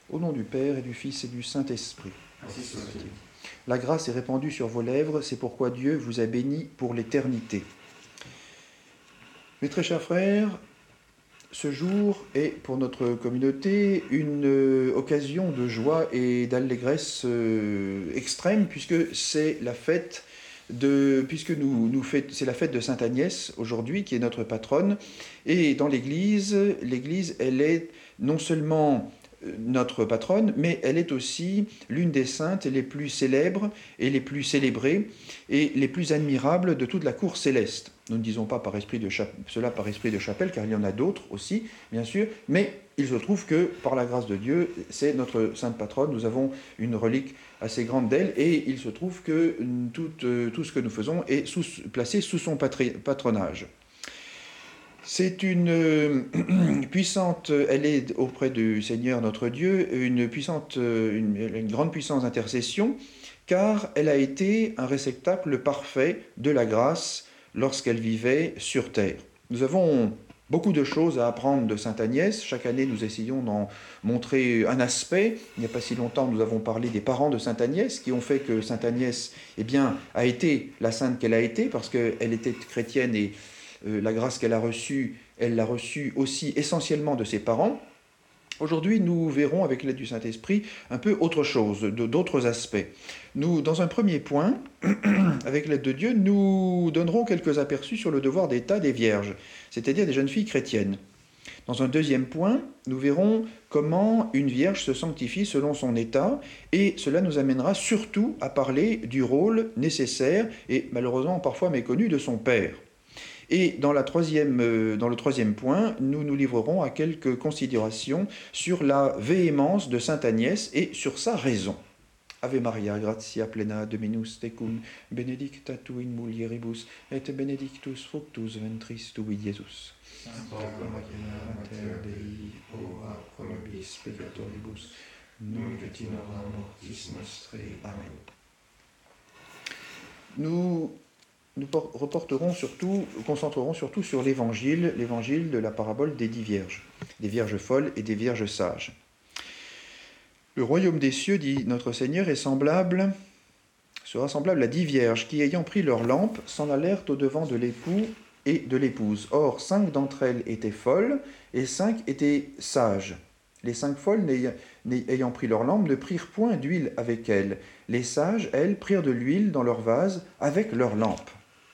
Au nom du Père et du Fils et du Saint-Esprit. Ainsi soit-il. La grâce est répandue sur vos lèvres, c'est pourquoi Dieu vous a béni pour l'éternité. Mes très chers frères, ce jour est pour notre communauté une occasion de joie et d'allégresse extrême, puisque c'est la fête c'est la fête de Sainte Agnès aujourd'hui, qui est notre patronne. Et dans l'Église, elle est non seulement notre patronne, mais elle est aussi l'une des saintes les plus célèbres et les plus célébrées et les plus admirables de toute la cour céleste. Nous ne disons pas cela par esprit de chapelle, car il y en a d'autres aussi, bien sûr, mais il se trouve que, par la grâce de Dieu, c'est notre sainte patronne, nous avons une relique assez grande d'elle, et il se trouve que tout ce que nous faisons est placé sous son patronage. C'est une puissante, elle est auprès du Seigneur notre Dieu, une grande puissance d'intercession, car elle a été un réceptacle parfait de la grâce lorsqu'elle vivait sur terre. Nous avons beaucoup de choses à apprendre de Sainte Agnès. Chaque année, nous essayons d'en montrer un aspect. Il n'y a pas si longtemps, nous avons parlé des parents de Sainte Agnès, qui ont fait que Sainte Agnès, a été la sainte qu'elle a été, parce qu'elle était chrétienne et la grâce qu'elle a reçue, elle l'a reçue aussi essentiellement de ses parents. Aujourd'hui, nous verrons avec l'aide du Saint-Esprit un peu autre chose, d'autres aspects. Dans un premier point, avec l'aide de Dieu, nous donnerons quelques aperçus sur le devoir d'état des vierges, c'est-à-dire des jeunes filles chrétiennes. Dans un deuxième point, nous verrons comment une vierge se sanctifie selon son état, et cela nous amènera surtout à parler du rôle nécessaire et malheureusement parfois méconnu de son père. Et dans le troisième point, nous nous livrerons à quelques considérations sur la véhémence de Sainte Agnès et sur sa raison. Ave Maria, gratia plena, Dominus tecum, benedicta tu in mulieribus, et benedictus fructus ventris tui, Iesus. Sancta Maria, Mater Dei, ora pro nobis peccatoribus, nunc et in hora mortis nostrae. Amen. Nous concentrerons surtout sur l'évangile de la parabole des 10 vierges, des vierges folles et des vierges sages. Le royaume des cieux, dit notre Seigneur, sera semblable à 10 vierges qui, ayant pris leur lampe, s'en allèrent au-devant de l'époux et de l'épouse. Or, 5 d'entre elles étaient folles et 5 étaient sages. Les 5 folles, ayant pris leur lampe, ne prirent point d'huile avec elles. Les sages, elles, prirent de l'huile dans leur vase avec leur lampe.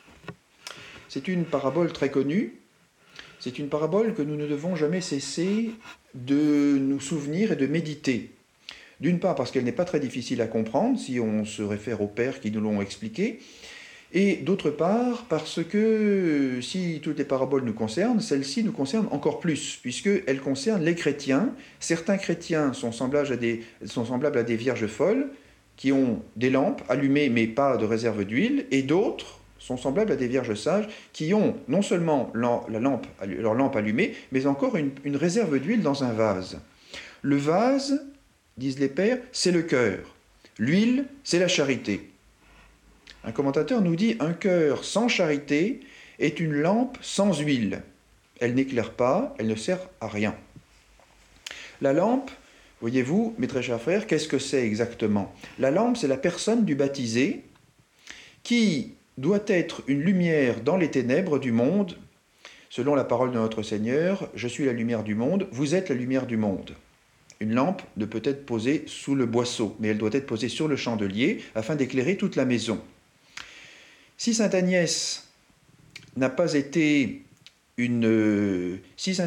C'est une parabole très connue. C'est une parabole que nous ne devons jamais cesser de nous souvenir et de méditer. D'une part parce qu'elle n'est pas très difficile à comprendre si on se réfère aux pères qui nous l'ont expliqué, et d'autre part parce que si toutes les paraboles nous concernent, celle-ci nous concerne encore plus, puisqu'elle concerne les chrétiens. Certains chrétiens sont semblables à des vierges folles qui ont des lampes allumées mais pas de réserve d'huile, et d'autres sont semblables à des vierges sages qui ont non seulement leur lampe allumée, mais encore une réserve d'huile dans un vase. Le vase, disent les pères, c'est le cœur. L'huile, c'est la charité. Un commentateur nous dit « Un cœur sans charité est une lampe sans huile. Elle n'éclaire pas, elle ne sert à rien. » La lampe, voyez-vous, mes très chers frères, qu'est-ce que c'est exactement ? La lampe, c'est la personne du baptisé qui doit être une lumière dans les ténèbres du monde. Selon la parole de notre Seigneur, « Je suis la lumière du monde, vous êtes la lumière du monde ». Une lampe ne peut être posée sous le boisseau, mais elle doit être posée sur le chandelier afin d'éclairer toute la maison. Si Sainte Agnès n'avait pas été une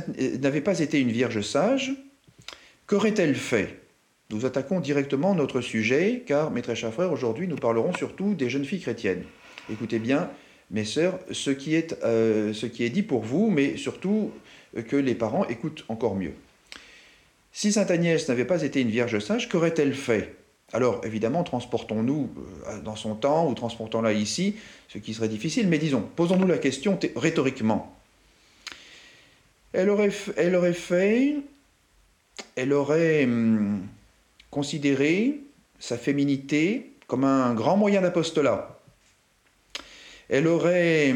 vierge sage, qu'aurait-elle fait ? Nous attaquons directement notre sujet, car, mes très chers frères, aujourd'hui nous parlerons surtout des jeunes filles chrétiennes. Écoutez bien, mes sœurs, ce qui est dit pour vous, mais surtout que les parents écoutent encore mieux. Si Sainte Agnès n'avait pas été une vierge sage, qu'aurait-elle fait ? Alors, évidemment, transportons-nous dans son temps ou transportons-la ici, ce qui serait difficile, mais disons, posons-nous la question rhétoriquement. Elle aurait considéré sa féminité comme un grand moyen d'apostolat. Elle aurait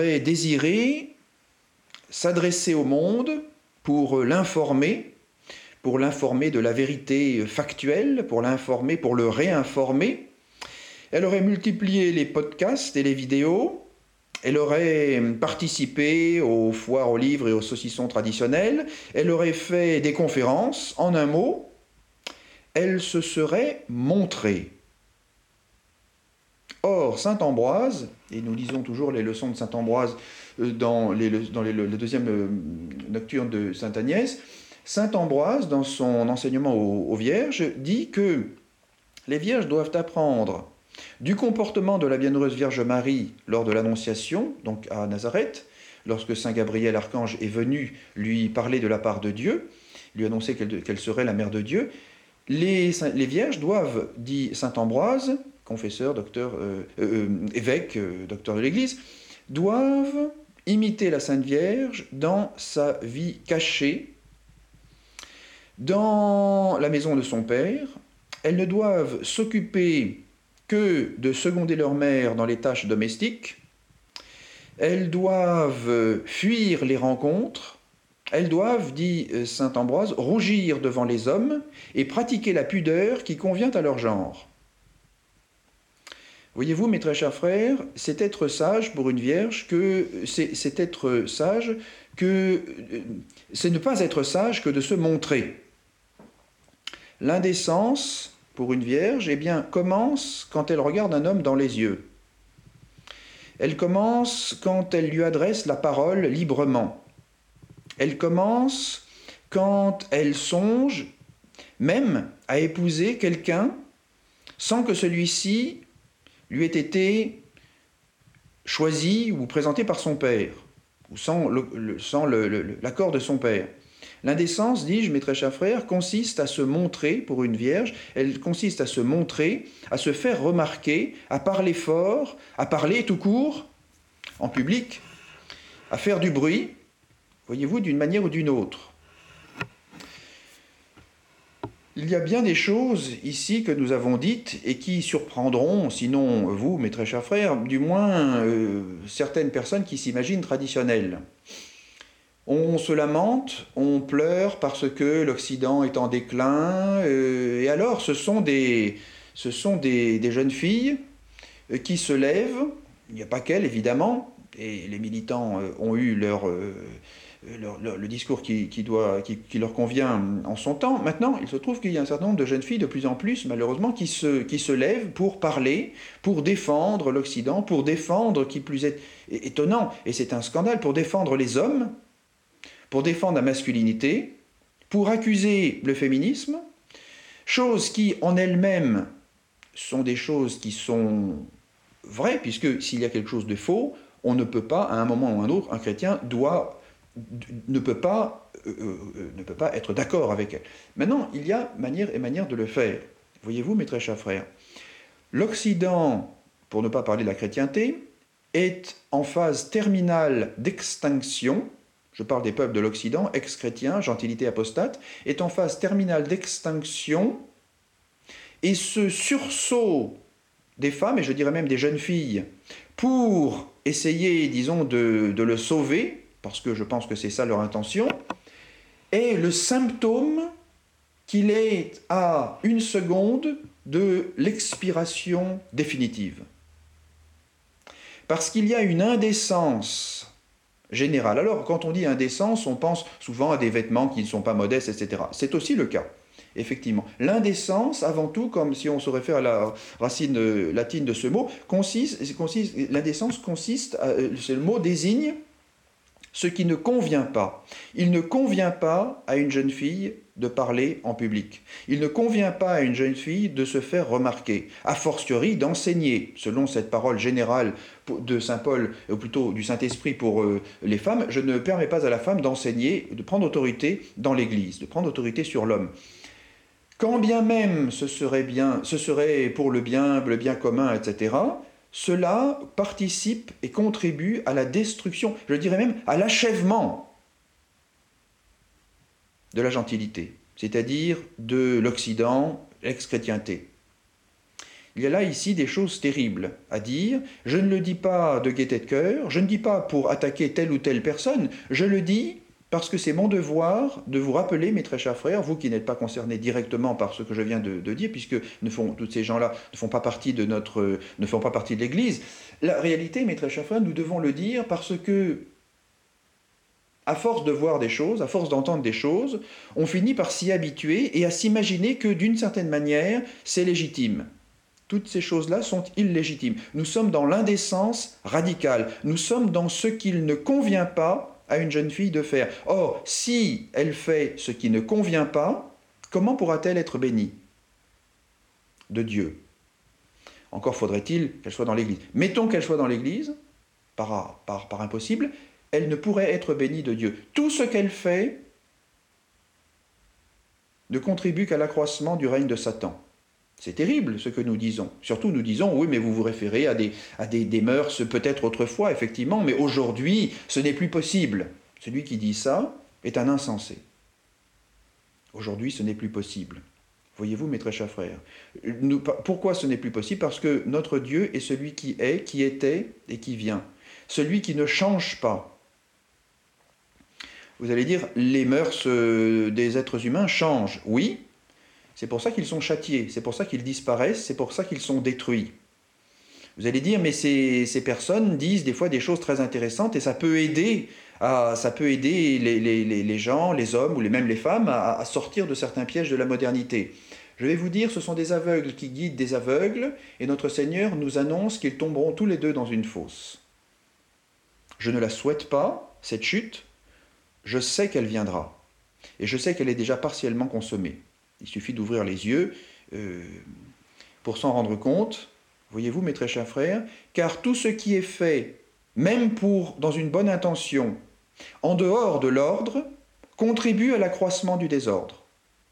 désiré s'adresser au monde pour l'informer, pour l'informer de la vérité factuelle, pour l'informer, pour le réinformer. Elle aurait multiplié les podcasts et les vidéos. Elle aurait participé aux foires aux livres et aux saucissons traditionnels. Elle aurait fait des conférences. En un mot, elle se serait montrée. Or, saint Ambroise, et nous lisons toujours les leçons de saint Ambroise dans le deuxième nocturne de sainte Agnès, saint Ambroise, dans son enseignement aux Vierges, dit que les Vierges doivent apprendre du comportement de la bienheureuse Vierge Marie lors de l'Annonciation, donc à Nazareth, lorsque saint Gabriel Archange est venu lui parler de la part de Dieu, lui annoncer qu'elle serait la mère de Dieu. Les Vierges doivent, dit saint Ambroise, confesseur, docteur, évêque, docteur de l'Église, doivent imiter la Sainte Vierge dans sa vie cachée, dans la maison de son Père. Elles ne doivent s'occuper que de seconder leur mère dans les tâches domestiques. Elles doivent fuir les rencontres. Elles doivent, dit saint Ambroise, rougir devant les hommes et pratiquer la pudeur qui convient à leur genre. Voyez-vous, mes très chers frères, c'est être sage pour une vierge c'est être sage que c'est ne pas être sage que de se montrer. L'indécence pour une vierge, eh bien, commence quand elle regarde un homme dans les yeux. Elle commence quand elle lui adresse la parole librement. Elle commence quand elle songe même à épouser quelqu'un sans que celui-ci lui ait été choisi ou présenté par son père, ou sans l'accord de son père. L'indécence, dis-je, mes très chers frères, consiste à se montrer pour une vierge, elle consiste à se montrer, à se faire remarquer, à parler fort, à parler tout court, en public, à faire du bruit, voyez-vous, d'une manière ou d'une autre. Il y a bien des choses ici que nous avons dites et qui surprendront, sinon vous, mes très chers frères, du moins certaines personnes qui s'imaginent traditionnelles. On se lamente, on pleure parce que l'Occident est en déclin, et alors ce sont des jeunes filles qui se lèvent, il n'y a pas qu'elles évidemment, et les militants ont eu le discours qui leur convient en son temps. Maintenant, il se trouve qu'il y a un certain nombre de jeunes filles, de plus en plus, malheureusement, qui se lèvent pour parler, pour défendre l'Occident, pour défendre, qui plus est étonnant, et c'est un scandale, pour défendre les hommes, pour défendre la masculinité, pour accuser le féminisme, choses qui, en elles-mêmes, sont des choses qui sont vraies, puisque s'il y a quelque chose de faux, on ne peut pas, à un moment ou à un autre, un chrétien ne peut pas être d'accord avec elle. Maintenant, il y a manière et manière de le faire. Voyez-vous, mes très chers frères, l'Occident, pour ne pas parler de la chrétienté, est en phase terminale d'extinction. Je parle des peuples de l'Occident, ex-chrétiens, gentilité apostate, est en phase terminale d'extinction, et ce sursaut des femmes, et je dirais même des jeunes filles, pour essayer, disons, de le sauver, parce que je pense que c'est ça leur intention, est le symptôme qu'il est à une seconde de l'expiration définitive. Parce qu'il y a une indécence générale. Alors, quand on dit indécence, on pense souvent à des vêtements qui ne sont pas modestes, etc. C'est aussi le cas, effectivement. L'indécence, avant tout, comme si on se réfère à la racine latine de ce mot, l'indécence consiste, le mot désigne ce qui ne convient pas. Il ne convient pas à une jeune fille de parler en public. Il ne convient pas à une jeune fille de se faire remarquer, a fortiori d'enseigner, selon cette parole générale de saint Paul, ou plutôt du Saint-Esprit pour les femmes, je ne permets pas à la femme d'enseigner, de prendre autorité dans l'Église, de prendre autorité sur l'homme. Quand bien même ce serait pour le bien commun, etc., cela participe et contribue à la destruction, je dirais même à l'achèvement de la gentilité, c'est-à-dire de l'Occident, l'ex-chrétienté. Il y a là ici des choses terribles à dire. Je ne le dis pas de gaieté de cœur, je ne dis pas pour attaquer telle ou telle personne, je le dis parce que c'est mon devoir de vous rappeler, mes très chers frères, vous qui n'êtes pas concernés directement par ce que je viens de dire, puisque tous ces gens-là ne font pas partie de l'Église. La réalité, mes très chers frères, nous devons le dire parce que, à force de voir des choses, à force d'entendre des choses, on finit par s'y habituer et à s'imaginer que, d'une certaine manière, c'est légitime. Toutes ces choses-là sont illégitimes. Nous sommes dans l'indécence radicale. Nous sommes dans ce qu'il ne convient pas à une jeune fille de faire. Or, si elle fait ce qui ne convient pas, comment pourra-t-elle être bénie de Dieu? Encore faudrait-il qu'elle soit dans l'Église. Mettons qu'elle soit dans l'Église, par impossible, elle ne pourrait être bénie de Dieu. Tout ce qu'elle fait ne contribue qu'à l'accroissement du règne de Satan. C'est terrible ce que nous disons. Surtout nous disons, oui, mais vous vous référez à des mœurs peut-être autrefois, effectivement, mais aujourd'hui, ce n'est plus possible. Celui qui dit ça est un insensé. Aujourd'hui, ce n'est plus possible. Voyez-vous, mes très chers frères, pourquoi ce n'est plus possible? Parce que notre Dieu est celui qui est, qui était et qui vient. Celui qui ne change pas. Vous allez dire, les mœurs des êtres humains changent. Oui, c'est pour ça qu'ils sont châtiés, c'est pour ça qu'ils disparaissent, c'est pour ça qu'ils sont détruits. Vous allez dire, mais ces personnes disent des fois des choses très intéressantes et ça peut aider les gens, les hommes ou même les femmes à sortir de certains pièges de la modernité. Je vais vous dire, ce sont des aveugles qui guident des aveugles et notre Seigneur nous annonce qu'ils tomberont tous les deux dans une fosse. Je ne la souhaite pas, cette chute, je sais qu'elle viendra et je sais qu'elle est déjà partiellement consommée. Il suffit d'ouvrir les yeux pour s'en rendre compte, voyez-vous, mes très chers frères, car tout ce qui est fait, même dans une bonne intention, en dehors de l'ordre, contribue à l'accroissement du désordre.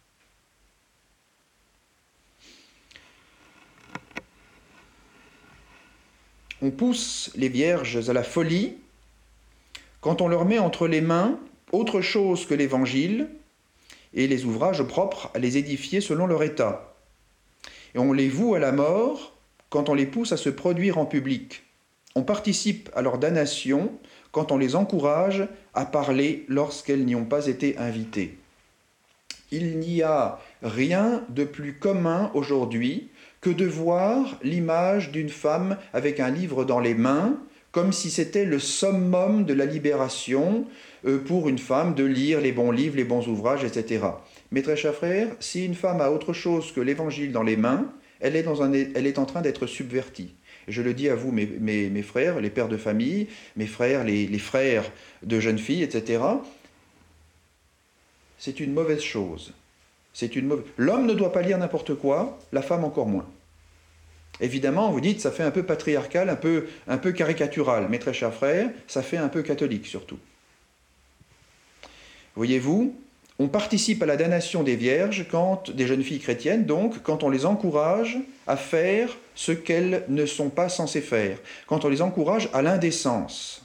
On pousse les vierges à la folie quand on leur met entre les mains autre chose que l'Évangile et les ouvrages propres à les édifier selon leur état. Et on les voue à la mort quand on les pousse à se produire en public. On participe à leur damnation quand on les encourage à parler lorsqu'elles n'y ont pas été invitées. Il n'y a rien de plus commun aujourd'hui que de voir l'image d'une femme avec un livre dans les mains, comme si c'était le summum de la libération pour une femme de lire les bons livres, les bons ouvrages, etc. Mes très chers frères, si une femme a autre chose que l'Évangile dans les mains, elle est en train d'être subvertie. Et je le dis à vous, mes frères, les pères de famille, mes frères, les frères de jeunes filles, etc. C'est une mauvaise chose. L'homme ne doit pas lire n'importe quoi, la femme encore moins. Évidemment, vous dites, ça fait un peu patriarcal, un peu caricatural. Mes très chers frères, ça fait un peu catholique surtout. Voyez-vous, on participe à la damnation des vierges, des jeunes filles chrétiennes, donc, quand on les encourage à faire ce qu'elles ne sont pas censées faire, quand on les encourage à l'indécence.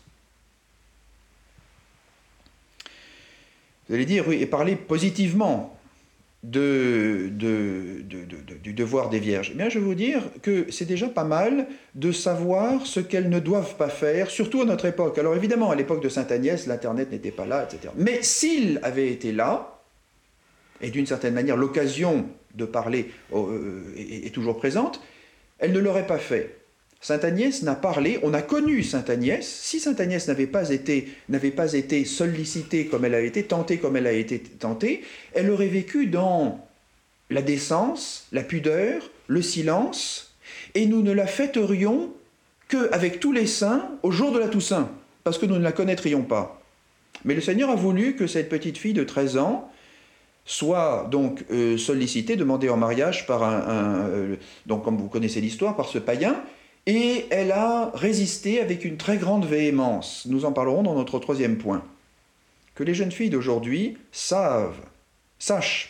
Vous allez dire, oui, et parler positivement du devoir des vierges. Eh bien, je vais vous dire que c'est déjà pas mal de savoir ce qu'elles ne doivent pas faire, surtout à notre époque. Alors évidemment, à l'époque de Sainte Agnès, l'Internet n'était pas là, etc. Mais s'il avait été là, et d'une certaine manière l'occasion de parler est toujours présente, elle ne l'aurait pas fait. Sainte Agnès n'a parlé, on a connu Sainte Agnès. Si Sainte Agnès n'avait pas été sollicitée comme elle a été, tentée comme elle a été tentée, elle aurait vécu dans la décence, la pudeur, le silence, et nous ne la fêterions qu'avec tous les saints au jour de la Toussaint, parce que nous ne la connaîtrions pas. Mais le Seigneur a voulu que cette petite fille de 13 ans soit donc sollicitée, demandée en mariage par donc comme vous connaissez l'histoire, par ce païen, et elle a résisté avec une très grande véhémence. Nous en parlerons dans notre troisième point. Que les jeunes filles d'aujourd'hui sachent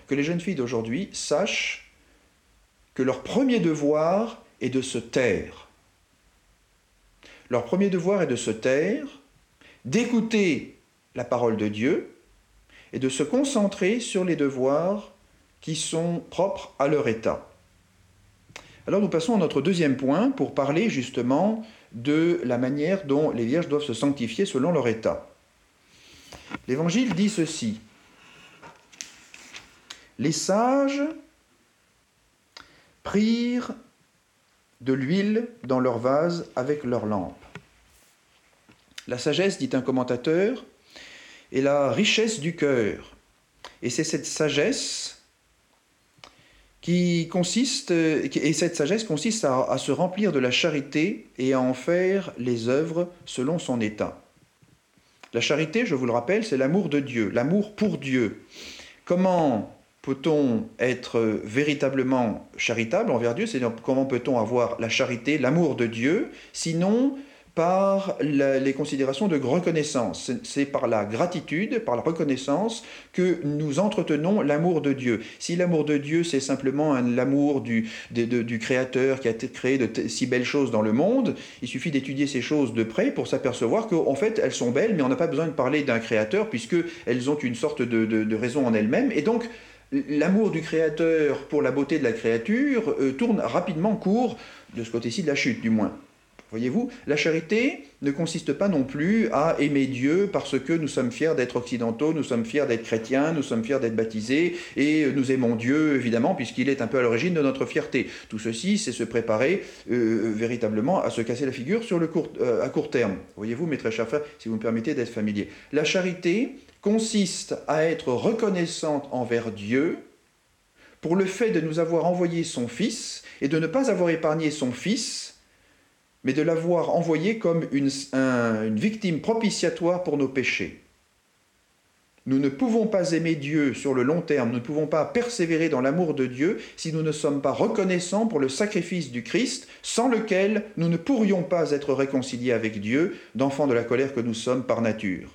que leur premier devoir est de se taire. Leur premier devoir est de se taire, d'écouter la parole de Dieu et de se concentrer sur les devoirs qui sont propres à leur état. Alors nous passons à notre deuxième point pour parler justement de la manière dont les vierges doivent se sanctifier selon leur état. L'Évangile dit ceci. Les sages prirent de l'huile dans leur vase avec leur lampe. La sagesse, dit un commentateur, est la richesse du cœur. Et c'est cette sagesse consiste à se remplir de la charité et à en faire les œuvres selon son état. La charité, je vous le rappelle, c'est l'amour de Dieu, l'amour pour Dieu. Comment peut-on être véritablement charitable envers Dieu? C'est-à-dire, comment peut-on avoir la charité, l'amour de Dieu, sinon par les considérations de reconnaissance. C'est par la gratitude, par la reconnaissance que nous entretenons l'amour de Dieu. Si l'amour de Dieu, c'est simplement l'amour du Créateur qui a créé de si belles choses dans le monde, il suffit d'étudier ces choses de près pour s'apercevoir qu'en fait, elles sont belles, mais on n'a pas besoin de parler d'un Créateur, puisqu'elles ont une sorte de raison en elles-mêmes. Et donc, l'amour du Créateur pour la beauté de la créature tourne rapidement court, de ce côté-ci de la chute du moins. Voyez-vous, la charité ne consiste pas non plus à aimer Dieu parce que nous sommes fiers d'être occidentaux, nous sommes fiers d'être chrétiens, nous sommes fiers d'être baptisés, et nous aimons Dieu, évidemment, puisqu'il est un peu à l'origine de notre fierté. Tout ceci, c'est se préparer véritablement à se casser la figure à court terme. Voyez-vous, mes très chers frères, si vous me permettez d'être familier. La charité consiste à être reconnaissante envers Dieu pour le fait de nous avoir envoyé son Fils, et de ne pas avoir épargné son Fils, mais de l'avoir envoyé comme une victime propitiatoire pour nos péchés. Nous ne pouvons pas aimer Dieu sur le long terme, nous ne pouvons pas persévérer dans l'amour de Dieu si nous ne sommes pas reconnaissants pour le sacrifice du Christ, sans lequel nous ne pourrions pas être réconciliés avec Dieu, d'enfants de la colère que nous sommes par nature.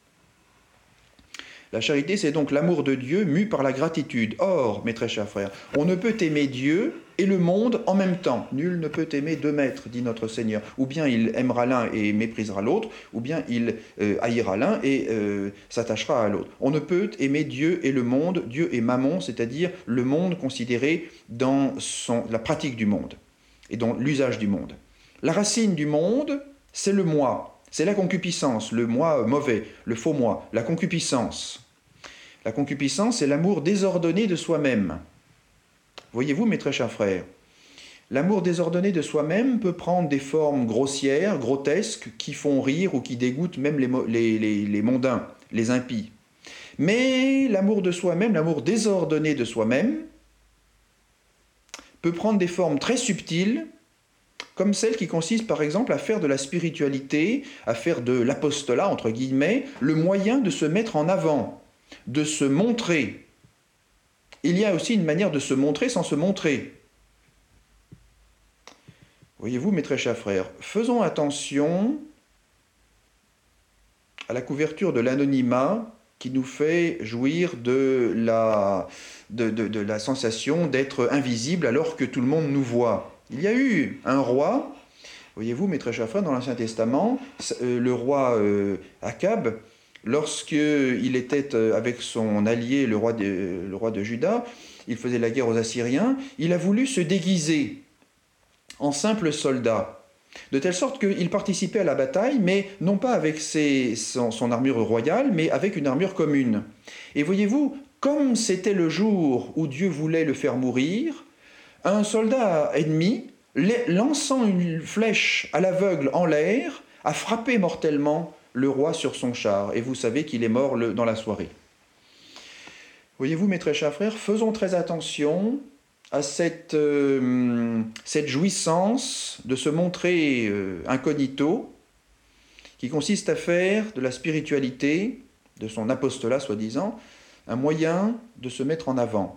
La charité, c'est donc l'amour de Dieu mu par la gratitude. Or, mes très chers frères, on ne peut aimer Dieu et le monde en même temps. Nul ne peut aimer deux maîtres, dit notre Seigneur. Ou bien il aimera l'un et méprisera l'autre, ou bien il haïra l'un et s'attachera à l'autre. On ne peut aimer Dieu et le monde, Dieu et Mammon, c'est-à-dire le monde considéré dans la pratique du monde et dans l'usage du monde. La racine du monde, c'est le moi, c'est la concupiscence, le moi mauvais, le faux moi, la concupiscence. La concupiscence, c'est l'amour désordonné de soi-même. Voyez-vous, mes très chers frères, l'amour désordonné de soi-même peut prendre des formes grossières, grotesques, qui font rire ou qui dégoûtent même les mondains, les impies. Mais l'amour de soi-même, l'amour désordonné de soi-même, peut prendre des formes très subtiles, comme celle qui consiste par exemple à faire de la spiritualité, à faire de l'apostolat, entre guillemets, le moyen de se mettre en avant, de se montrer. Il y a aussi une manière de se montrer sans se montrer. Voyez-vous, mes très chers frères, faisons attention à la couverture de l'anonymat qui nous fait jouir de la sensation d'être invisible alors que tout le monde nous voit. Il y a eu un roi, voyez-vous, mes très chers frères, dans l'Ancien Testament, le roi Akab, lorsqu'il était avec son allié, le roi de Juda, il faisait la guerre aux Assyriens, il a voulu se déguiser en simple soldat, de telle sorte qu'il participait à la bataille, mais non pas avec son armure royale, mais avec une armure commune. Et voyez-vous, comme c'était le jour où Dieu voulait le faire mourir, un soldat ennemi, lançant une flèche à l'aveugle en l'air, a frappé mortellement le roi sur son char, et vous savez qu'il est mort dans la soirée. Voyez-vous, mes très chers frères, faisons très attention à cette jouissance de se montrer incognito, qui consiste à faire de la spiritualité, de son apostolat soi-disant, un moyen de se mettre en avant.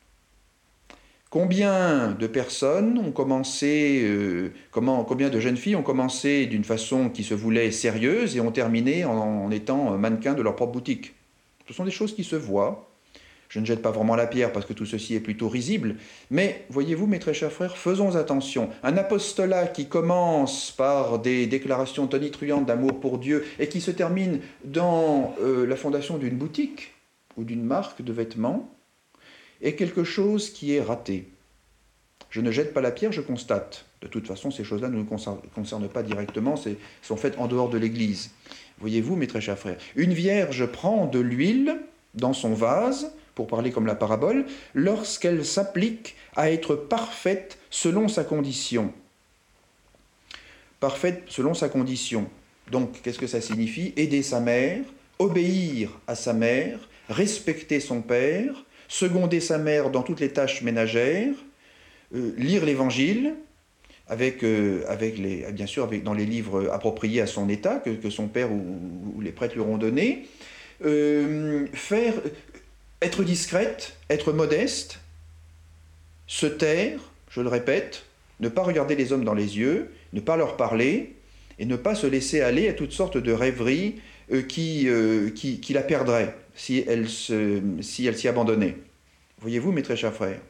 Combien de personnes ont commencé, combien de jeunes filles ont commencé d'une façon qui se voulait sérieuse et ont terminé en étant mannequins de leur propre boutique. Ce sont des choses qui se voient. Je ne jette pas vraiment la pierre parce que tout ceci est plutôt risible, mais voyez-vous, mes très chers frères, faisons attention. Un apostolat qui commence par des déclarations tonitruantes d'amour pour Dieu et qui se termine dans la fondation d'une boutique ou d'une marque de vêtements, est quelque chose qui est raté. Je ne jette pas la pierre, je constate. De toute façon, ces choses-là ne nous concernent pas directement, sont faites en dehors de l'Église. Voyez-vous, mes très chers frères, une vierge prend de l'huile dans son vase, pour parler comme la parabole, lorsqu'elle s'applique à être parfaite selon sa condition. Parfaite selon sa condition. Donc, qu'est-ce que ça signifie? Aider sa mère, obéir à sa mère, respecter son père, seconder sa mère dans toutes les tâches ménagères, lire l'Évangile, bien sûr dans les livres appropriés à son état, que son père ou les prêtres lui auront donné, être discrète, être modeste, se taire, je le répète, ne pas regarder les hommes dans les yeux, ne pas leur parler, et ne pas se laisser aller à toutes sortes de rêveries qui la perdraient si elle s'y abandonnait. Voyez-vous, mes très chers frères.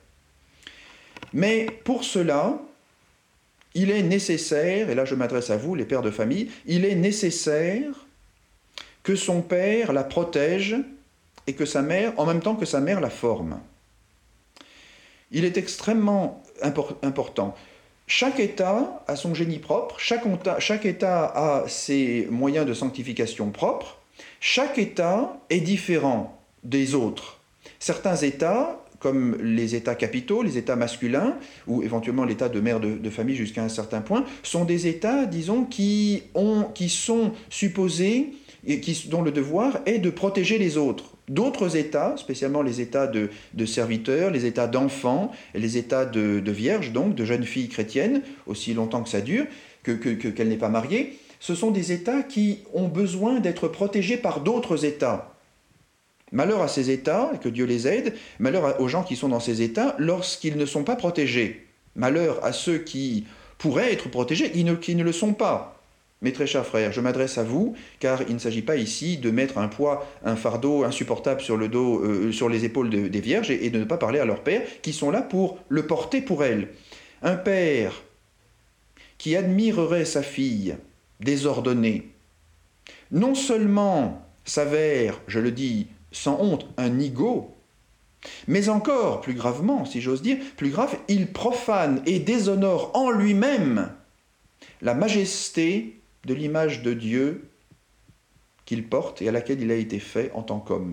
Mais pour cela, il est nécessaire, et là je m'adresse à vous, les pères de famille, il est nécessaire que son père la protège et que sa mère, en même temps que sa mère, la forme. Il est extrêmement important. Chaque État a son génie propre, chaque État a ses moyens de sanctification propres, chaque État est différent des autres. Certains États, comme les États capitaux, les États masculins, ou éventuellement l'État de mère de famille jusqu'à un certain point, sont des États, disons, qui sont supposés et dont le devoir est de protéger les autres. D'autres États, spécialement les États de serviteurs, les États d'enfants, les États de vierges, donc de jeunes filles chrétiennes, aussi longtemps que ça dure, qu'elle n'est pas mariée, ce sont des États qui ont besoin d'être protégés par d'autres États. Malheur à ces États, que Dieu les aide, malheur aux gens qui sont dans ces États lorsqu'ils ne sont pas protégés. Malheur à ceux qui pourraient être protégés, qui ne le sont pas. Mes très chers frères, je m'adresse à vous, car il ne s'agit pas ici de mettre un fardeau insupportable sur le dos, sur les épaules des vierges et de ne pas parler à leurs pères, qui sont là pour le porter pour elles. Un père qui admirerait sa fille désordonnée, non seulement s'avère, je le dis sans honte, un nigaud, mais encore, plus gravement, si j'ose dire, plus grave, il profane et déshonore en lui-même la majesté de l'image de Dieu qu'il porte et à laquelle il a été fait en tant qu'homme.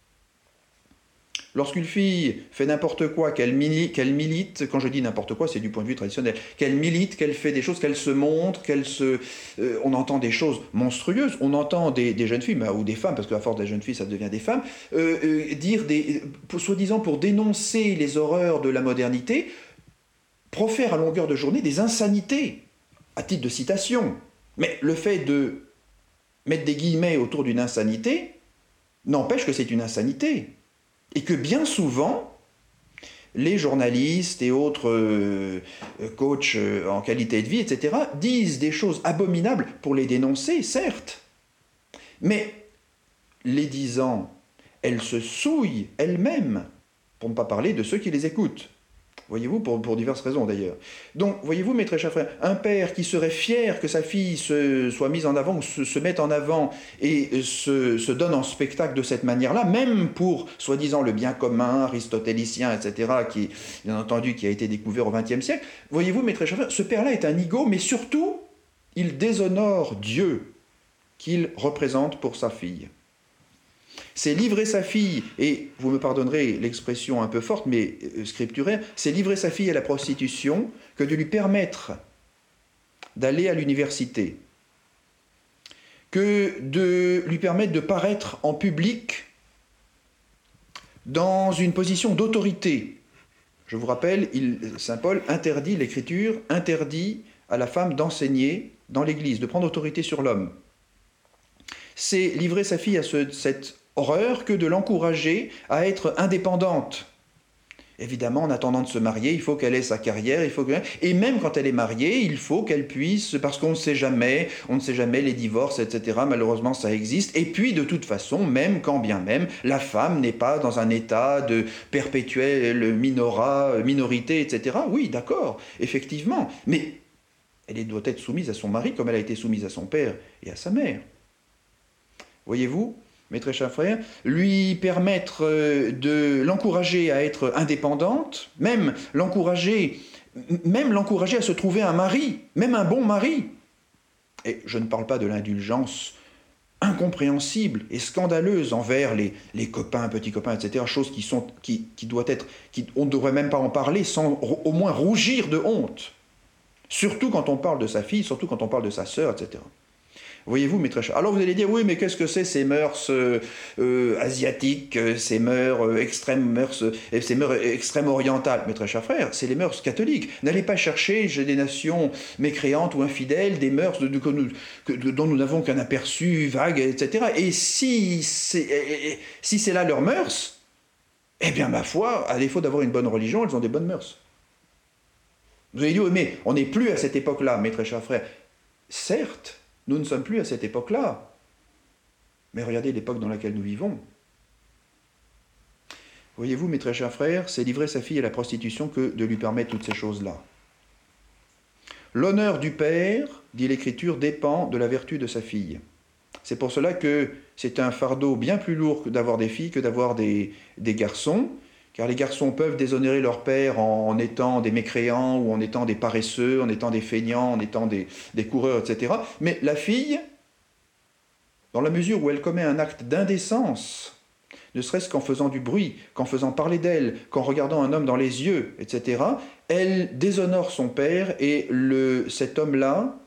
Lorsqu'une fille fait n'importe quoi, qu'elle milite, quand je dis n'importe quoi, c'est du point de vue traditionnel, qu'elle milite, qu'elle fait des choses, qu'elle se montre, on entend des choses monstrueuses, on entend des jeunes filles, ou des femmes, parce qu'à force des jeunes filles, ça devient des femmes, dire soi-disant pour dénoncer les horreurs de la modernité, profère à longueur de journée des insanités, à titre de citation. Mais le fait de mettre des guillemets autour d'une insanité n'empêche que c'est une insanité. Et que bien souvent, les journalistes et autres coachs en qualité de vie, etc., disent des choses abominables pour les dénoncer, certes. Mais les disant, elles se souillent elles-mêmes, pour ne pas parler de ceux qui les écoutent. Voyez-vous, pour diverses raisons d'ailleurs. Donc, voyez-vous, mes très chers frères, un père qui serait fier que sa fille soit mise en avant, ou se mette en avant, et se donne en spectacle de cette manière-là, même pour, soi-disant, le bien commun, aristotélicien, etc., qui, bien entendu, qui a été découvert au XXe siècle, voyez-vous, mes très chers frères, ce père-là est un nigaud, mais surtout, il déshonore Dieu qu'il représente pour sa fille. C'est livrer sa fille, et vous me pardonnerez l'expression un peu forte, mais scripturaire, c'est livrer sa fille à la prostitution que de lui permettre d'aller à l'université, que de lui permettre de paraître en public dans une position d'autorité. Je vous rappelle, Saint Paul interdit l'écriture, interdit à la femme d'enseigner dans l'Église, de prendre autorité sur l'homme. C'est livrer sa fille à cette horreur que de l'encourager à être indépendante. Évidemment, en attendant de se marier, il faut qu'elle ait sa carrière, et même quand elle est mariée, il faut qu'elle puisse, parce qu'on ne sait jamais les divorces, etc., malheureusement ça existe, et puis de toute façon, même quand bien même, la femme n'est pas dans un état de perpétuelle minorité, etc., oui, d'accord, effectivement, mais elle doit être soumise à son mari comme elle a été soumise à son père et à sa mère. Voyez-vous, mes très chers frères, lui permettre de l'encourager à être indépendante, même l'encourager à se trouver un mari, même un bon mari. Et je ne parle pas de l'indulgence incompréhensibles et scandaleuses envers les copains, petits copains, etc., choses qui doivent être, on ne devrait même pas en parler sans au moins rougir de honte. Surtout quand on parle de sa fille, surtout quand on parle de sa sœur, etc. Voyez-vous, mes très chers. Alors vous allez dire, oui, mais qu'est-ce que c'est ces mœurs asiatiques, ces mœurs extrêmes orientales? Mes très chers frères, c'est les mœurs catholiques. N'allez pas chercher chez des nations mécréantes ou infidèles des mœurs dont nous n'avons qu'un aperçu vague, etc. Et si c'est là leurs mœurs, eh bien, ma foi, à défaut d'avoir une bonne religion, elles ont des bonnes mœurs. Vous allez dire, oui, mais on n'est plus à cette époque-là, mes très chers frères. Certes, nous ne sommes plus à cette époque-là. Mais regardez l'époque dans laquelle nous vivons. Voyez-vous, mes très chers frères, c'est livrer sa fille à la prostitution que de lui permettre toutes ces choses-là. L'honneur du père, dit l'Écriture, dépend de la vertu de sa fille. C'est pour cela que c'est un fardeau bien plus lourd d'avoir des filles que d'avoir des garçons, car les garçons peuvent déshonorer leur père en étant des mécréants, ou en étant des paresseux, en étant des feignants, en étant des coureurs, etc. Mais la fille, dans la mesure où elle commet un acte d'indécence, ne serait-ce qu'en faisant du bruit, qu'en faisant parler d'elle, qu'en regardant un homme dans les yeux, etc., elle déshonore son père, et cet homme-là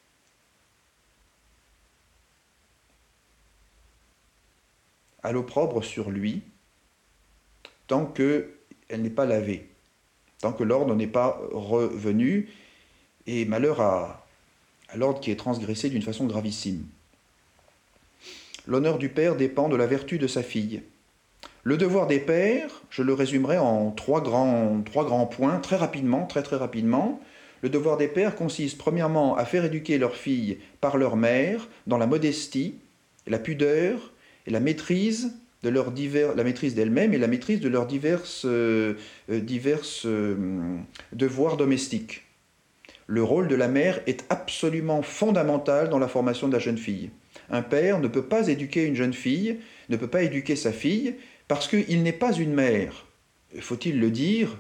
a l'opprobre sur lui, tant qu'elle n'est pas lavée, tant que l'ordre n'est pas revenu, et malheur à l'ordre qui est transgressé d'une façon gravissime. L'honneur du père dépend de la vertu de sa fille. Le devoir des pères, je le résumerai en trois grands points, très rapidement, très rapidement. Le devoir des pères consiste premièrement à faire éduquer leurs filles par leur mère dans la modestie, la pudeur et la maîtrise la maîtrise d'elles-mêmes et la maîtrise de leurs diverses devoirs domestiques. Le rôle de la mère est absolument fondamental dans la formation de la jeune fille. Un père ne peut pas éduquer une jeune fille, ne peut pas éduquer sa fille, parce qu'il n'est pas une mère. Faut-il le dire,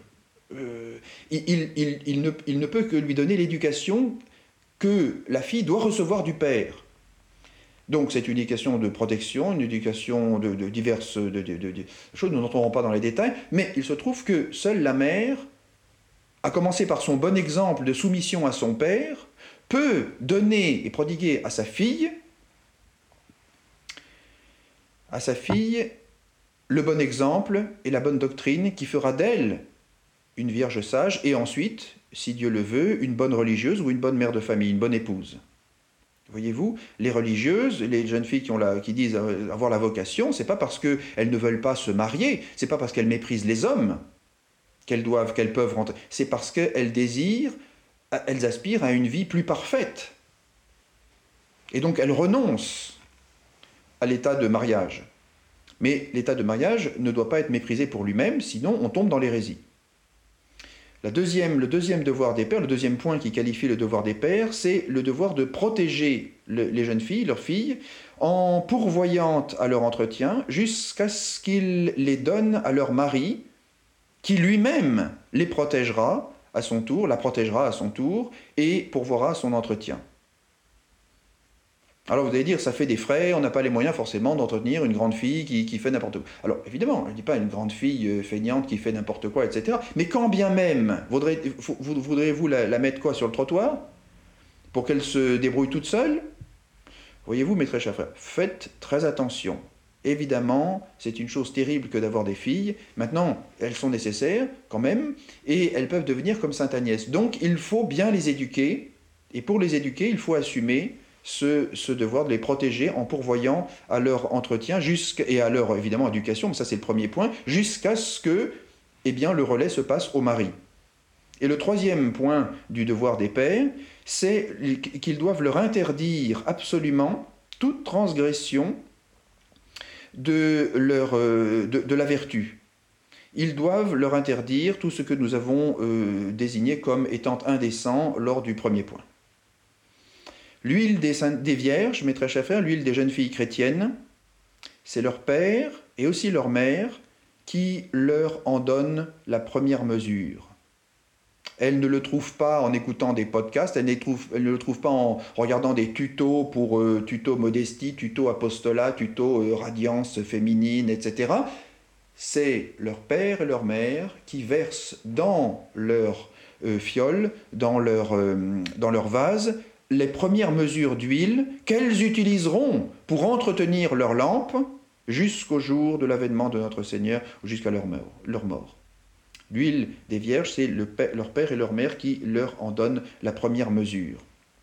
il ne peut que lui donner l'éducation que la fille doit recevoir du père. Donc c'est une éducation de protection, une éducation de diverses choses, nous n'entrerons pas dans les détails, mais il se trouve que seule la mère, à commencer par son bon exemple de soumission à son père, peut donner et prodiguer à sa fille le bon exemple et la bonne doctrine qui fera d'elle une vierge sage et ensuite, si Dieu le veut, une bonne religieuse ou une bonne mère de famille, une bonne épouse. Voyez-vous, les religieuses, les jeunes filles qui disent avoir la vocation, c'est pas parce qu'elles ne veulent pas se marier, c'est pas parce qu'elles méprisent les hommes qu'elles peuvent rentrer, c'est parce qu'elles elles aspirent à une vie plus parfaite. Et donc elles renoncent à l'état de mariage. Mais l'état de mariage ne doit pas être méprisé pour lui-même, sinon on tombe dans l'hérésie. Le deuxième devoir des pères, le deuxième point qui qualifie le devoir des pères, c'est le devoir de protéger les jeunes filles, leurs filles, en pourvoyant à leur entretien jusqu'à ce qu'ils les donnent à leur mari, qui lui-même les protégera à son tour, la protégera à son tour, et pourvoira à son entretien. Alors vous allez dire, ça fait des frais, on n'a pas les moyens forcément d'entretenir une grande fille qui fait n'importe quoi. Alors évidemment, je ne dis pas une grande fille feignante qui fait n'importe quoi, etc. Mais quand bien même, voudriez-vous la mettre quoi sur le trottoir pour qu'elle se débrouille toute seule? Voyez-vous, mes très chers frères, faites très attention. Évidemment, c'est une chose terrible que d'avoir des filles. Maintenant, elles sont nécessaires quand même, et elles peuvent devenir comme Sainte Agnès. Donc il faut bien les éduquer, et pour les éduquer, il faut assumer ce devoir de les protéger en pourvoyant à leur entretien et à leur, évidemment, éducation, mais ça c'est le premier point, jusqu'à ce que le relais se passe au mari. Et le troisième point du devoir des pères, c'est qu'ils doivent leur interdire absolument toute transgression de la vertu. Ils doivent leur interdire tout ce que nous avons désigné comme étant indécent lors du premier point. L'huile des vierges, mes très chers frères, l'huile des jeunes filles chrétiennes, c'est leur père et aussi leur mère qui leur en donnent la première mesure. Elle ne le trouve pas en écoutant des podcasts, elle ne le trouve pas en regardant des tutos pour tuto modestie, tuto apostolat, tuto radiance féminine, etc. C'est leur père et leur mère qui versent dans leur fiole, dans leur vase, les premières mesures d'huile qu'elles utiliseront pour entretenir leur lampe jusqu'au jour de l'avènement de notre Seigneur, ou jusqu'à leur mort. L'huile des vierges, c'est leur père et leur mère qui leur en donnent la première mesure.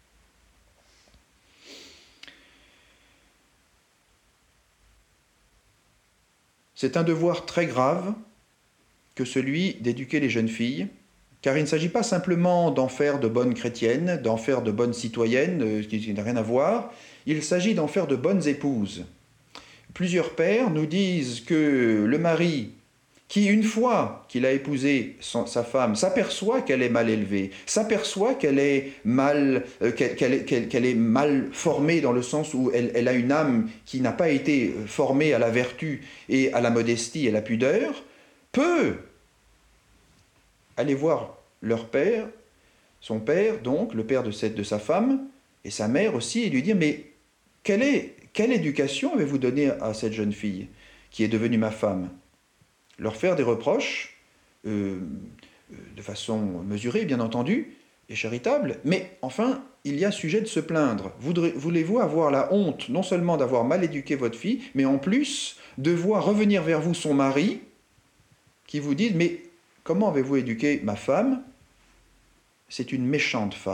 C'est un devoir très grave que celui d'éduquer les jeunes filles, car il ne s'agit pas simplement d'en faire de bonnes chrétiennes, d'en faire de bonnes citoyennes, ce qui n'a rien à voir, il s'agit d'en faire de bonnes épouses. Plusieurs pères nous disent que le mari, qui une fois qu'il a épousé sa femme, s'aperçoit qu'elle est mal élevée, s'aperçoit qu'elle est mal formée dans le sens où elle a une âme qui n'a pas été formée à la vertu et à la modestie et à la pudeur, peut aller voir leur père, son père donc, le père de sa femme, et sa mère aussi, et lui dire « Mais quelle éducation avez-vous donnée à cette jeune fille qui est devenue ma femme ?» Leur faire des reproches, de façon mesurée bien entendu, et charitable, mais enfin, il y a sujet de se plaindre. Voulez-vous avoir la honte non seulement d'avoir mal éduqué votre fille, mais en plus de voir revenir vers vous son mari, qui vous dit « Mais comment avez-vous éduqué ma femme ? C'est une méchante femme. »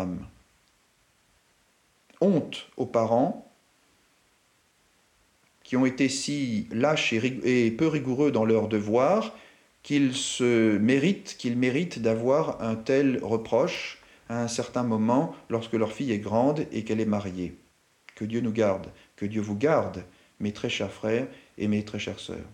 Honte aux parents qui ont été si lâches et peu rigoureux dans leurs devoirs qu'ils méritent d'avoir un tel reproche à un certain moment lorsque leur fille est grande et qu'elle est mariée. Que Dieu nous garde, que Dieu vous garde, mes très chers frères et mes très chères sœurs.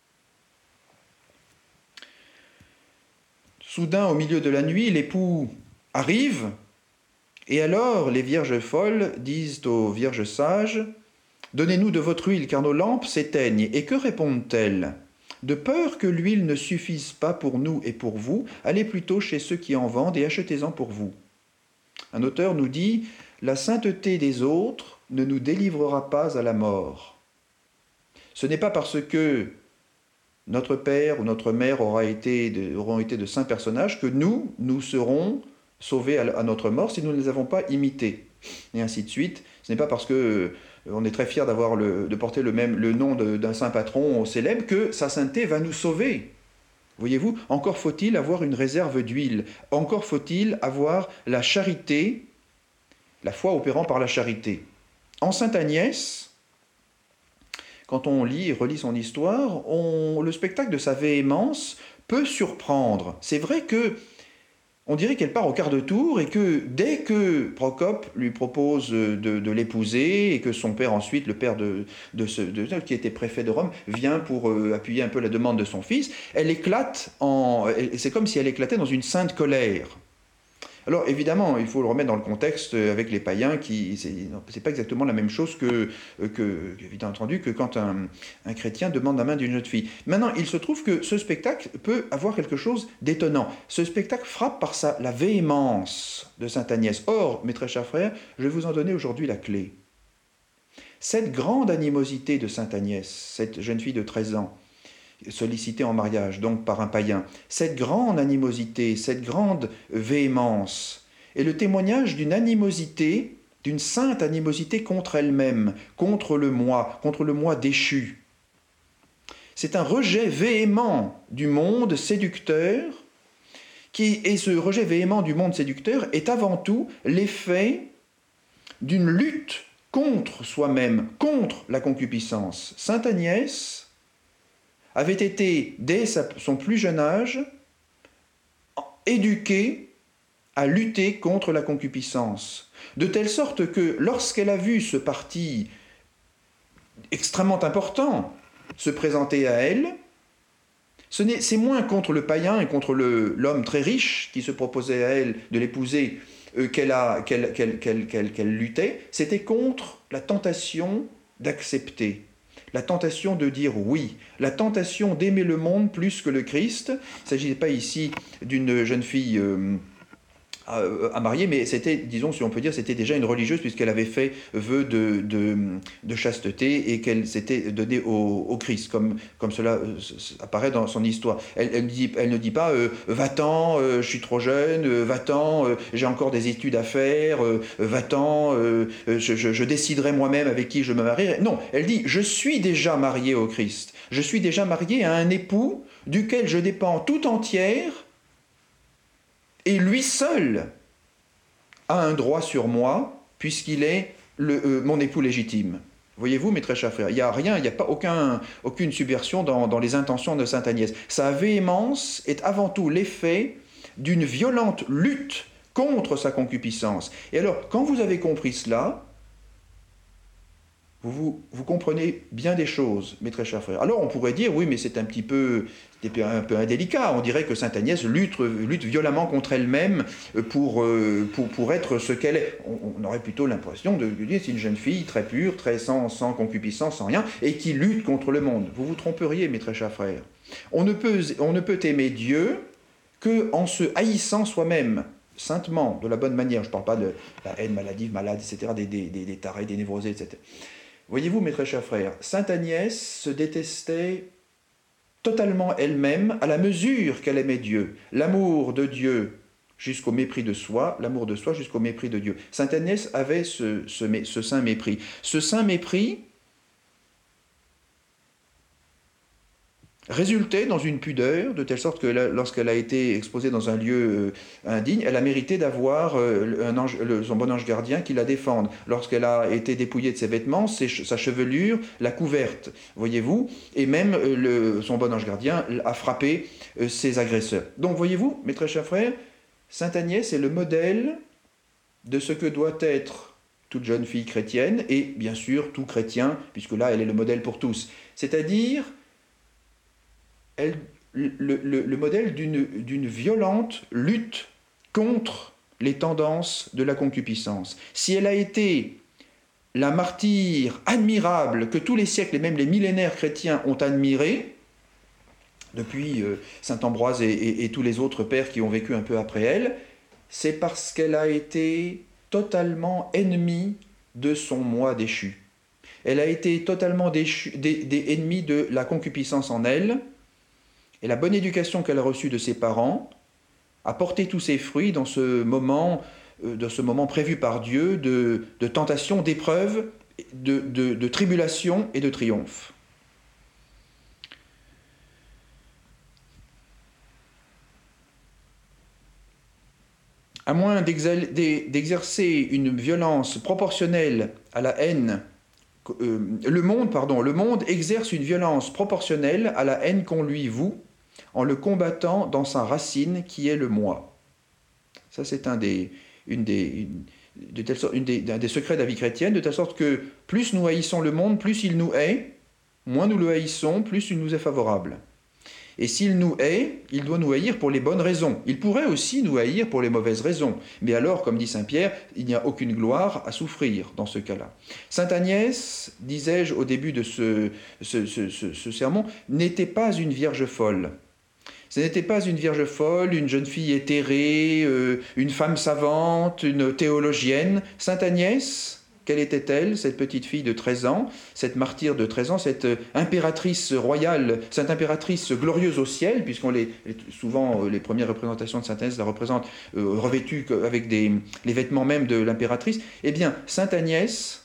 Soudain, au milieu de la nuit, l'époux arrive, et alors les vierges folles disent aux vierges sages « Donnez-nous de votre huile, car nos lampes s'éteignent. » Et que répondent-elles ? « De peur que l'huile ne suffise pas pour nous et pour vous, allez plutôt chez ceux qui en vendent et achetez-en pour vous. » Un auteur nous dit « La sainteté des autres ne nous délivrera pas à la mort. » Ce n'est pas parce que notre père ou notre mère auront été de saints personnages que nous serons sauvés à notre mort si nous ne les avons pas imités. Et ainsi de suite. Ce n'est pas parce que on est très fiers de porter le nom d'un saint patron célèbre que sa sainteté va nous sauver. Voyez-vous, encore faut-il avoir une réserve d'huile, encore faut-il avoir la charité, la foi opérant par la charité. En Sainte Agnès, quand on lit et relit son histoire, le spectacle de sa véhémence peut surprendre. C'est vrai que on dirait qu'elle part au quart de tour et que dès que Procope lui propose de l'épouser et que son père ensuite, le père qui était préfet de Rome, vient pour appuyer un peu la demande de son fils, elle éclate c'est comme si elle éclatait dans une sainte colère. Alors évidemment, il faut le remettre dans le contexte avec les païens, c'est pas exactement la même chose que bien entendu, que quand un chrétien demande la main d'une jeune fille. Maintenant, il se trouve que ce spectacle peut avoir quelque chose d'étonnant. Ce spectacle frappe par la véhémence de Sainte Agnès. Or, mes très chers frères, je vais vous en donner aujourd'hui la clé. Cette grande animosité de Sainte Agnès, cette jeune fille de 13 ans, sollicité en mariage, donc par un païen. Cette grande animosité, cette grande véhémence est le témoignage d'une animosité, d'une sainte animosité contre elle-même, contre le moi déchu. C'est un rejet véhément du monde séducteur, et ce rejet véhément du monde séducteur est avant tout l'effet d'une lutte contre soi-même, contre la concupiscence. Sainte Agnès avait été, dès son plus jeune âge, éduquée à lutter contre la concupiscence, de telle sorte que lorsqu'elle a vu ce parti extrêmement important se présenter à elle, c'est moins contre le païen et contre l'homme très riche qui se proposait à elle de l'épouser qu'elle luttait, c'était contre la tentation d'accepter. La tentation de dire oui, la tentation d'aimer le monde plus que le Christ. Il ne s'agit pas ici d'une jeune fille à marier, mais c'était, disons, si on peut dire, c'était déjà une religieuse puisqu'elle avait fait vœu de chasteté et qu'elle s'était donnée au Christ, comme cela apparaît dans son histoire. Elle ne dit pas va-t'en, je suis trop jeune, va-t'en, j'ai encore des études à faire, va-t'en, je déciderai moi-même avec qui je me marierai. Non, elle dit je suis déjà mariée au Christ, je suis déjà mariée à un époux duquel je dépends tout entière. Et lui seul a un droit sur moi, puisqu'il est mon époux légitime. Voyez-vous, mes très chers frères, il n'y a rien, il n'y a pas aucune subversion dans les intentions de sainte Agnès. Sa véhémence est avant tout l'effet d'une violente lutte contre sa concupiscence. Et alors, quand vous avez compris cela, vous comprenez bien des choses, mes très chers frères. Alors on pourrait dire, oui, mais c'est un peu indélicat. On dirait que sainte Agnès lutte violemment contre elle-même pour être ce qu'elle est. On aurait plutôt l'impression de dire c'est une jeune fille très pure, très sans concupiscence, sans rien, et qui lutte contre le monde. Vous vous tromperiez, mes très chers frères. On ne peut aimer Dieu qu'en se haïssant soi-même. Saintement, de la bonne manière. Je ne parle pas de la haine maladive, malade, etc., des tarés, des névrosés, etc. Voyez-vous, mes très chers frères, sainte Agnès se détestait totalement elle-même à la mesure qu'elle aimait Dieu. L'amour de Dieu jusqu'au mépris de soi, l'amour de soi jusqu'au mépris de Dieu. Sainte Agnès avait ce saint mépris. Ce saint mépris résultait dans une pudeur, de telle sorte que lorsqu'elle a été exposée dans un lieu indigne, elle a mérité d'avoir son bon ange gardien qui la défende. Lorsqu'elle a été dépouillée de ses vêtements, sa chevelure l'a couverte, voyez-vous, et même son bon ange gardien a frappé ses agresseurs. Donc, voyez-vous, mes très chers frères, sainte Agnès est le modèle de ce que doit être toute jeune fille chrétienne, et bien sûr tout chrétien, puisque là, elle est le modèle pour tous. C'est-à-dire le modèle d'une violente lutte contre les tendances de la concupiscence. Si elle a été la martyre admirable que tous les siècles et même les millénaires chrétiens ont admirée, depuis saint Ambroise et tous les autres pères qui ont vécu un peu après elle, c'est parce qu'elle a été totalement ennemie de son moi déchu. Elle a été totalement ennemie de la concupiscence en elle. Et la bonne éducation qu'elle a reçue de ses parents a porté tous ses fruits dans ce moment prévu par Dieu de tentation, d'épreuve, de tribulation et de triomphe. À moins d'exercer une violence proportionnelle à la haine, le monde exerce une violence proportionnelle à la haine qu'on lui voue, en le combattant dans sa racine qui est le moi. Ça, c'est un des secrets de la vie chrétienne, de telle sorte que plus nous haïssons le monde, plus il nous hait, moins nous le haïssons, plus il nous est favorable. Et s'il nous hait, il doit nous haïr pour les bonnes raisons. Il pourrait aussi nous haïr pour les mauvaises raisons. Mais alors, comme dit saint Pierre, il n'y a aucune gloire à souffrir dans ce cas-là. Sainte Agnès, disais-je au début de ce sermon, n'était pas une vierge folle. Ce n'était pas une vierge folle, une jeune fille éthérée, une femme savante, une théologienne. Sainte Agnès, quelle était-elle, cette petite fille de 13 ans, cette martyre de 13 ans, cette impératrice royale, cette impératrice glorieuse au ciel, souvent les premières représentations de Sainte Agnès la représentent revêtue avec les vêtements même de l'impératrice. Eh bien, Sainte Agnès,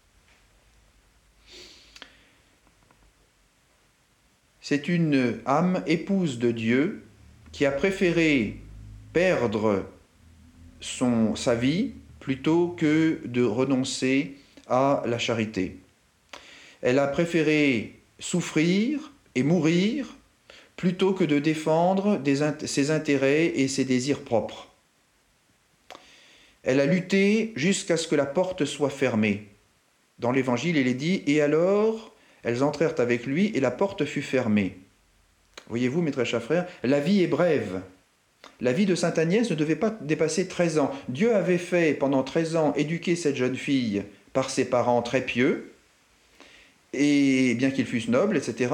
c'est une âme épouse de Dieu qui a préféré perdre sa vie plutôt que de renoncer à la charité. Elle a préféré souffrir et mourir plutôt que de défendre ses intérêts et ses désirs propres. Elle a lutté jusqu'à ce que la porte soit fermée. Dans l'Évangile, il est dit « Et alors, elles entrèrent avec lui et la porte fut fermée. » Voyez-vous, mes très chers frères, la vie est brève. La vie de sainte Agnès ne devait pas dépasser 13 ans. Dieu avait fait pendant 13 ans éduquer cette jeune fille par ses parents très pieux, et bien qu'ils fussent nobles, etc.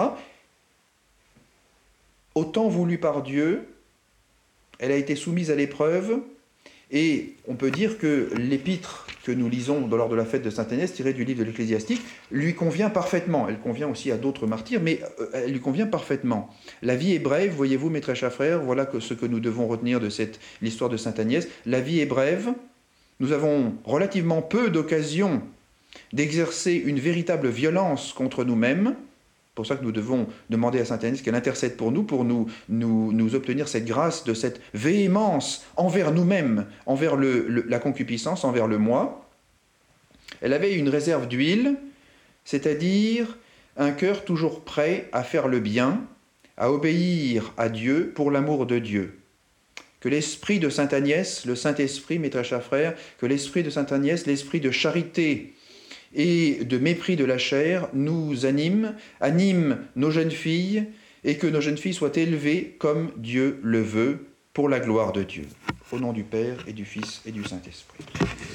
Au temps voulu par Dieu, elle a été soumise à l'épreuve, Et on peut dire que l'épître que nous lisons lors de la fête de Sainte Agnès, tirée du livre de l'Ecclésiastique, lui convient parfaitement. Elle convient aussi à d'autres martyrs, mais elle lui convient parfaitement. La vie est brève, voyez-vous, mes très chers frères, voilà ce que nous devons retenir de l'histoire de Sainte Agnès. La vie est brève, nous avons relativement peu d'occasions d'exercer une véritable violence contre nous-mêmes. C'est pour ça que nous devons demander à Sainte Agnès qu'elle intercède pour nous obtenir cette grâce de cette véhémence envers nous-mêmes, envers la concupiscence, envers le moi. Elle avait une réserve d'huile, c'est-à-dire un cœur toujours prêt à faire le bien, à obéir à Dieu pour l'amour de Dieu. Que l'esprit de Sainte Agnès, le Saint-Esprit, mes très chers frères, que l'esprit de Sainte Agnès, l'esprit de charité et de mépris de la chair nous anime nos jeunes filles, et que nos jeunes filles soient élevées comme Dieu le veut, pour la gloire de Dieu. Au nom du Père et du Fils et du Saint-Esprit.